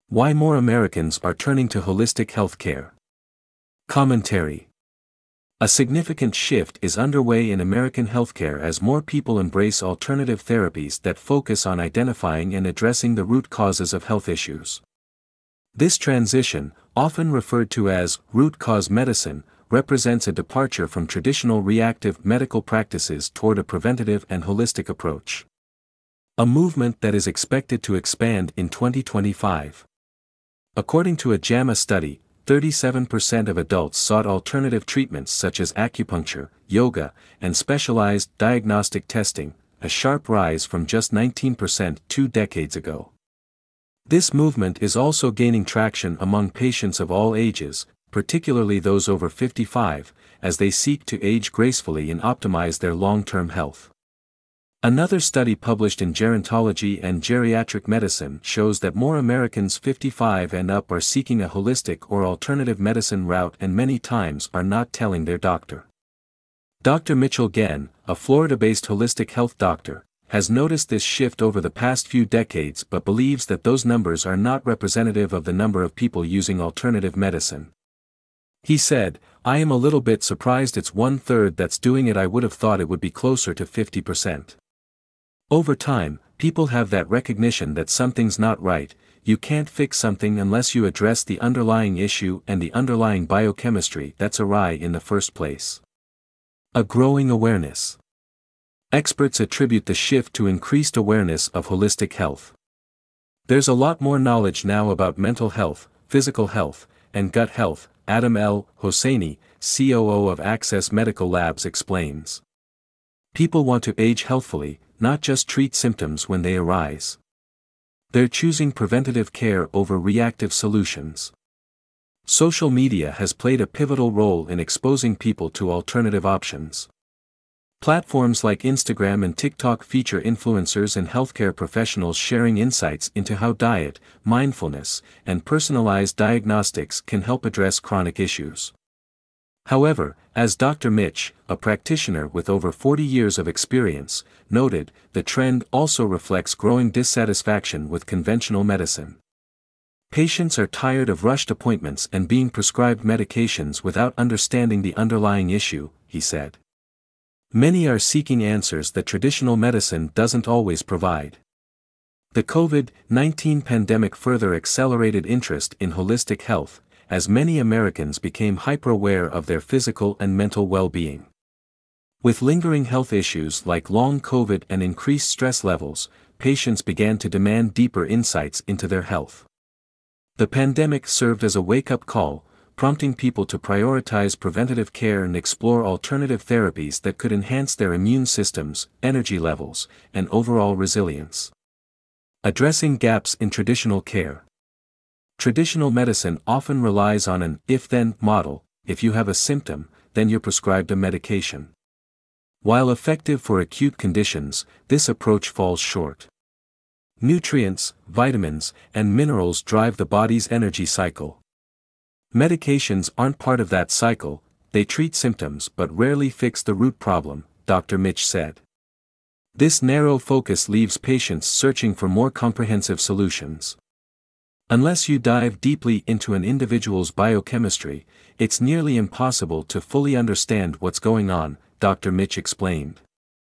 Why more Americans are turning to holistic healthcare. Commentary. A significant shift is underway in American healthcare as more people embrace alternative therapies that focus on identifying and addressing the root causes of health issues. This transition, often referred to as root cause medicine, represents a departure from traditional reactive medical practices toward a preventative and holistic approach. A movement that is expected to expand in 2025. According to a JAMA study, 37% of adults sought alternative treatments such as acupuncture, yoga, and specialized diagnostic testing, a sharp rise from just 19% 2 decades ago. This movement is also gaining traction among patients of all ages, particularly those over 55, as they seek to age gracefully and optimize their long-term health. Another study published in Gerontology and Geriatric Medicine shows that more Americans 55 and up are seeking a holistic or alternative medicine route and many times are not telling their doctor. Dr. Mitchell Genn, a Florida-based holistic health doctor, has noticed this shift over the past few decades but believes that those numbers are not representative of the number of people using alternative medicine. He said, "I am a little bit surprised it's 1/3 that's doing it. I would have thought it would be closer to 50%. Over time, people have that recognition that something's not right. You can't fix something unless you address the underlying issue and the underlying biochemistry that's awry in the first place." A growing awareness. Experts attribute the shift to increased awareness of holistic health. There's a lot more knowledge now about mental health, physical health, and gut health, Adam L. Hosseini, COO of Access Medical Labs explains. People want to age healthfully, not just treat symptoms when they arise. They're choosing preventative care over reactive solutions. Social media has played a pivotal role in exposing people to alternative options. Platforms like Instagram and TikTok feature influencers and healthcare professionals sharing insights into how diet, mindfulness, and personalized diagnostics can help address chronic issues. However, as Dr. Mitch, a practitioner with over 40 years of experience, noted, the trend also reflects growing dissatisfaction with conventional medicine. Patients are tired of rushed appointments and being prescribed medications without understanding the underlying issue, he said. Many are seeking answers that traditional medicine doesn't always provide. The COVID-19 pandemic further accelerated interest in holistic health, as many Americans became hyper-aware of their physical and mental well-being. With lingering health issues like long COVID and increased stress levels, patients began to demand deeper insights into their health. The pandemic served as a wake-up call, prompting people to prioritize preventative care and explore alternative therapies that could enhance their immune systems, energy levels, and overall resilience. Addressing gaps in traditional care. Traditional medicine often relies on an if-then model. If you have a symptom, then you're prescribed a medication. While effective for acute conditions, this approach falls short. Nutrients, vitamins, and minerals drive the body's energy cycle. Medications aren't part of that cycle. They treat symptoms but rarely fix the root problem, Dr. Mitch said. This narrow focus leaves patients searching for more comprehensive solutions. Unless you dive deeply into an individual's biochemistry, it's nearly impossible to fully understand what's going on, Dr. Mitch explained.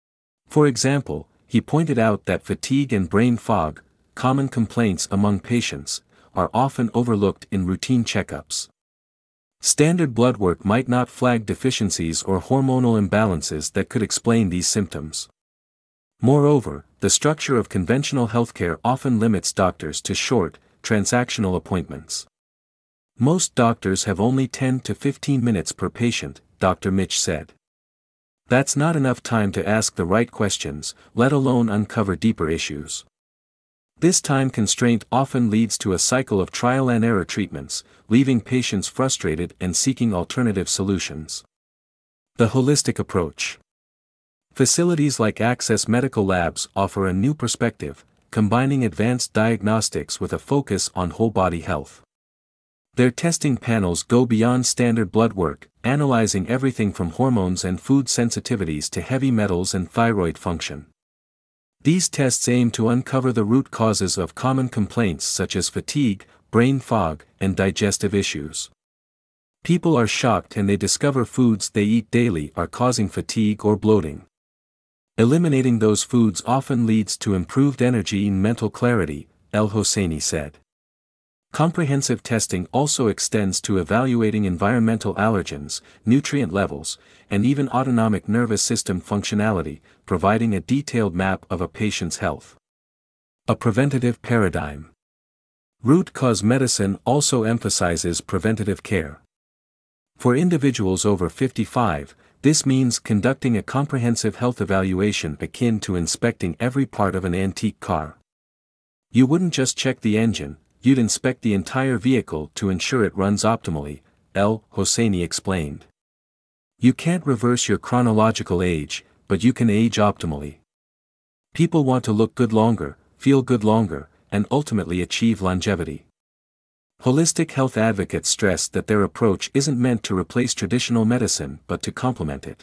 For example, he pointed out that fatigue and brain fog, common complaints among patients, are often overlooked in routine checkups. Standard blood work might not flag deficiencies or hormonal imbalances that could explain these symptoms. Moreover, the structure of conventional healthcare often limits doctors to short, transactional appointments. Most doctors have only 10 to 15 minutes per patient, Dr. Mitch said. That's not enough time to ask the right questions, let alone uncover deeper issues. This time constraint often leads to a cycle of trial and error treatments, leaving patients frustrated and seeking alternative solutions. The holistic approach. Facilities like Access Medical Labs offer a new perspective, combining advanced diagnostics with a focus on whole-body health. Their testing panels go beyond standard blood work, analyzing everything from hormones and food sensitivities to heavy metals and thyroid function. These tests aim to uncover the root causes of common complaints such as fatigue, brain fog, and digestive issues. People are shocked and they discover foods they eat daily are causing fatigue or bloating. Eliminating those foods often leads to improved energy and mental clarity, El-Hosseini said. Comprehensive testing also extends to evaluating environmental allergens, nutrient levels, and even autonomic nervous system functionality, providing a detailed map of a patient's health. A preventative paradigm. Root cause medicine also emphasizes preventative care. For individuals over 55, this means conducting a comprehensive health evaluation akin to inspecting every part of an antique car. You wouldn't just check the engine, you'd inspect the entire vehicle to ensure it runs optimally, El-Hosseini explained. You can't reverse your chronological age, but you can age optimally. People want to look good longer, feel good longer, and ultimately achieve longevity. Holistic health advocates stress that their approach isn't meant to replace traditional medicine but to complement it.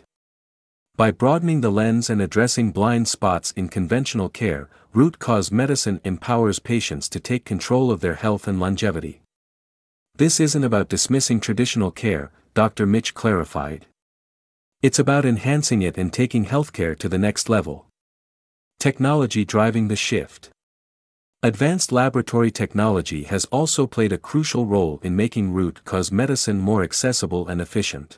By broadening the lens and addressing blind spots in conventional care, root cause medicine empowers patients to take control of their health and longevity. This isn't about dismissing traditional care, Dr. Mitch clarified. It's about enhancing it and taking healthcare to the next level. Technology driving the shift. Advanced laboratory technology has also played a crucial role in making root cause medicine more accessible and efficient.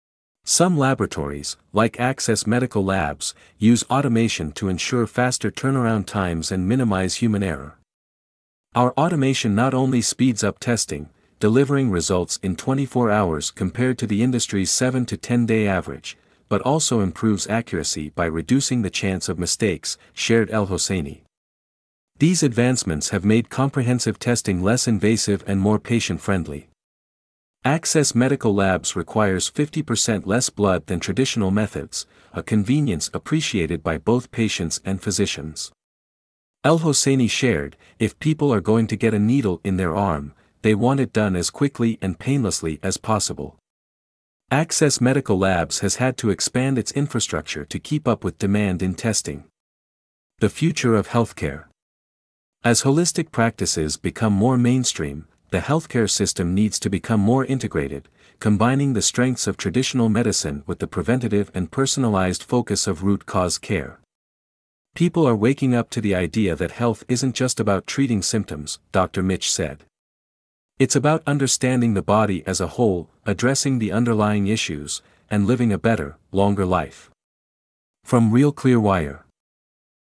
Some laboratories, like Access Medical Labs, use automation to ensure faster turnaround times and minimize human error. Our automation not only speeds up testing, delivering results in 24 hours compared to the industry's 7 to 10-day average, but also improves accuracy by reducing the chance of mistakes, shared El-Hosseini. These advancements have made comprehensive testing less invasive and more patient-friendly. Access Medical Labs requires 50% less blood than traditional methods, a convenience appreciated by both patients and physicians. El-Hosseini shared, if people are going to get a needle in their arm, they want it done as quickly and painlessly as possible. Access Medical Labs has had to expand its infrastructure to keep up with demand in testing. The future of healthcare. As holistic practices become more mainstream, the healthcare system needs to become more integrated, combining the strengths of traditional medicine with the preventative and personalized focus of root cause care. People are waking up to the idea that health isn't just about treating symptoms, Dr. Mitch said. It's about understanding the body as a whole, addressing the underlying issues, and living a better, longer life. From Real Clear Wire.